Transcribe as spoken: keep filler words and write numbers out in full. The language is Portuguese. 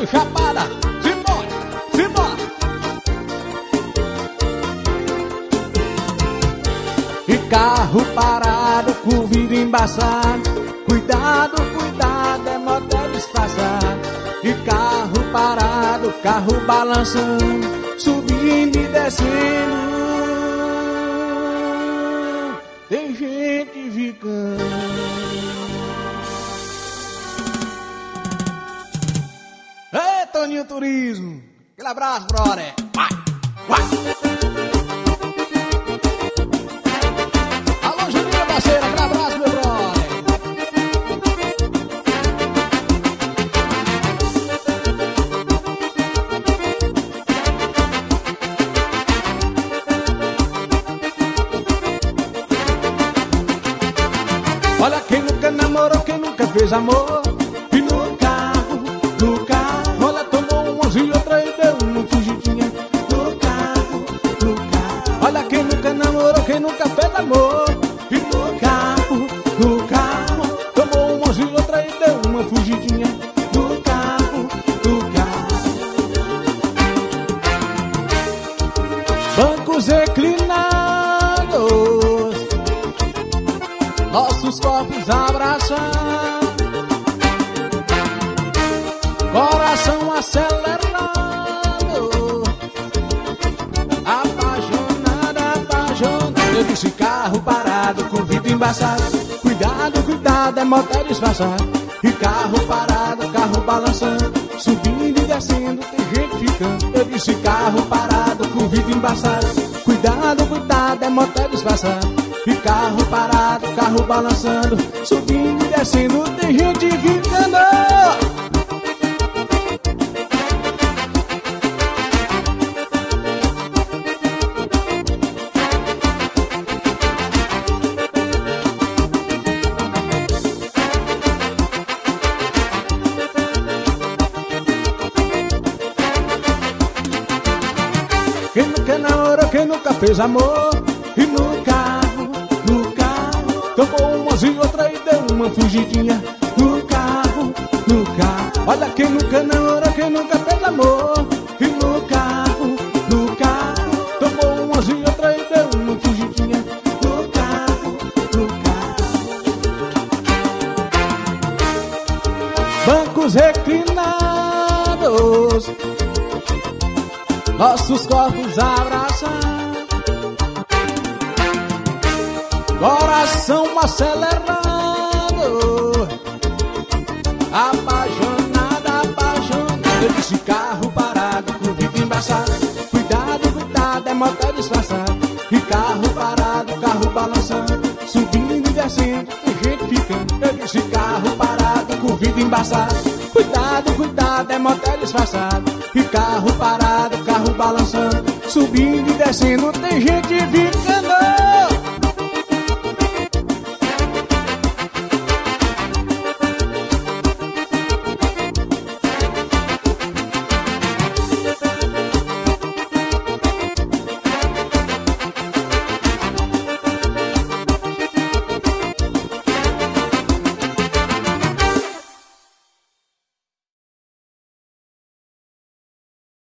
Antônio Chapada. Simbora, simbora. E carro parado com vidro embaçado. Cuidado, cuidado, é motel disfarçado. E carro parado, carro balançando, subindo e descendo. Tem gente ficando. Ei, Toninho Turismo. Aquele abraço, brother. Vai, vai. Alô, Juninho, parceiro. Aquele abraço, meu brother. Olha quem nunca namorou, quem nunca fez amor. E no carro, no carro, olha, tomou uma e outra e deu uma fugidinha. No carro, no carro, olha quem nunca namorou, quem nunca fez amor. E no carro, no carro, tomou uma e outra e deu uma fugidinha. No carro, no carro. Bancos reclinados, nossos corpos abraçam, coração acelerado, apaixonada, apaixonada. Eu disse carro parado, com vidro embaçado. Cuidado, cuidado, é motel disfarçado. E carro parado, carro balançando, subindo e descendo, tem gente ficando. Eu disse carro parado, com vidro embaçado. Cuidado, cuidado, é motel disfarçado. E carro parado, carro balançando, subindo e descendo, tem gente ficando. Quem nunca namorou, quem nunca fez amor. E no carro, no carro, tomou uma e outra e deu uma fugidinha. No carro, no carro, olha quem nunca namorou, quem nunca fez amor. E no carro, no carro, tomou uma e outra e deu uma fugidinha. No carro, no carro. Bancos reclinados, nossos corpos abraçam, coração acelerado, apaixonada, apaixonada. Eu disse carro parado, com vidro embaçado. Cuidado, cuidado, é motel disfarçado. E carro parado, carro balançando, subindo e descendo, tem gente ficando. Eu disse carro parado, com vidro embaçado. Cuidado, cuidado, é motel disfarçado. E carro parado, carro balançando, subindo e descendo, tem gente ficando.